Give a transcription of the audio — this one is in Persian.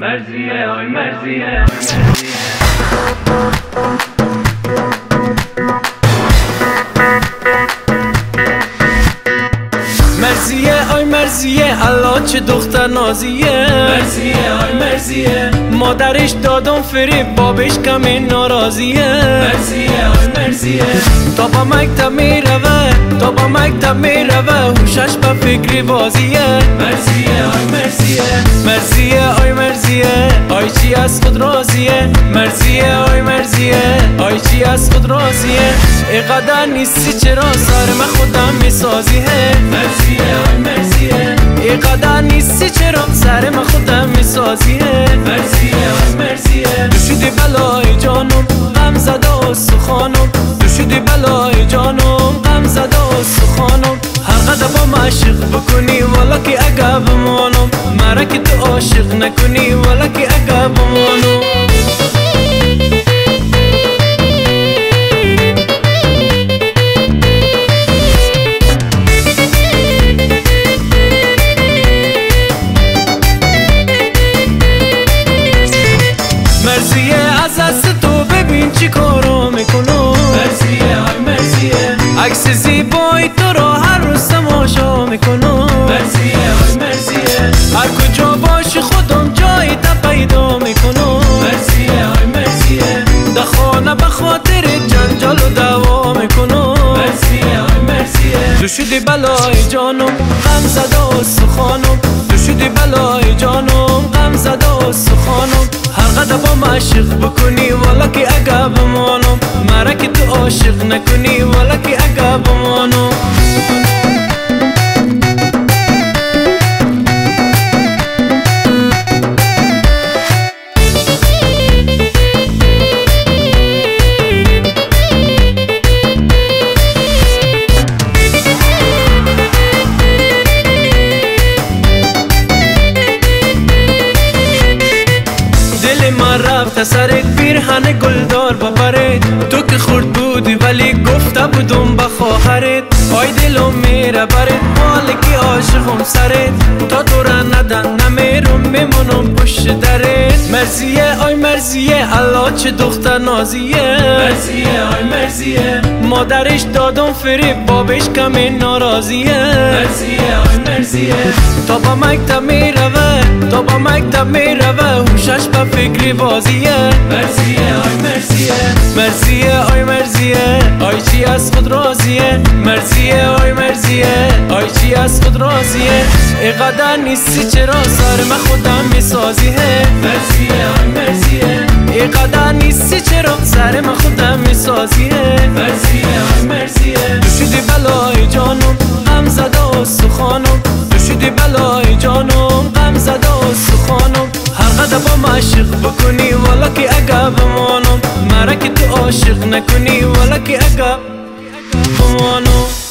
مرزیه آی مرزیه مرزیه آی مرزیه الله چه دختر نازیه مرزیه آی مرزیه مادرش دادم فریب بابش کمی ناراضیه مرزیه آی مرزیه تا با مکتب میروه هوشش به فکری بازیه مرزیه آی مرزیه مرزیه آی مرزیه آی چی از خود راضیه مرزیه آی مرزیه آی چی از خود راضیه اینقدر نیستی چرا سر من خودم میسازیه مرزیه آی مرزیه اینقدر نیستی چرا سر من خودم میسازیه مرزیه آی مرزیه تو شدی بلای جانم غم زده و سخانم تو شدی بلای جانم غم زده و سخانم هر قدر با من عشق بکنی والا که اگه بمانم مرا که تو عاشق نکنی والا که اگه بمانم مرزیه از دست تو ببین چی کارو میکنم مرزیه آی مرزیه عکس زیبای تو را هر روز تماشا میکنم مرزیه آی مرزیه هر کجا باشی خودم جایی تا پیدا میکنم مرزیه آی مرزیه در خانه به خاطر جنجال و دعوا میکنم مرزیه آی مرزیه تو شدی بلای جانم غم زده و سخانم تو شدی بلای جانم غم زده و سخانم هر قدر با من عشق بکنی والا که اگه بمانم مرا که تو عاشق نکنی والا که اگه بمانم رفت سرت پیرهن گلدار ببرد تو که خورد بودی ولی گفته بودم به خواهرت آی دلم میره برد مالکی عاشقم سرت تا تو را ندن نمیرم میمونم پشت درت مرزیه آی مرزیه الله چه دختر نازیه مرزیه آی مرزیه مادرش دادم فریب بابش کمی ناراضیه مرزیه آی مرزیه تا با مکتب میروه هوشش به فکری بازیه مرزیه آی مرزیه مرزیه آی مرزیه آی چی از خود راضیه مرزیه آی مرزیه آی چی از خود راضیه اینقدر نیستی چرا سر من خودم میسازیه مرزیه آی مرزیه اینقدر نیستی چرا سر من خودم میسازیه مرزیه آی مرزیه تو شدی بلای جانم غم زده و سخانم تو شدی بلای جانم غم زده و سخانم هر قدر با من عشق بکنی والا که اگه بمانم مرا که تو عاشق نکنی والا که اگه بمانم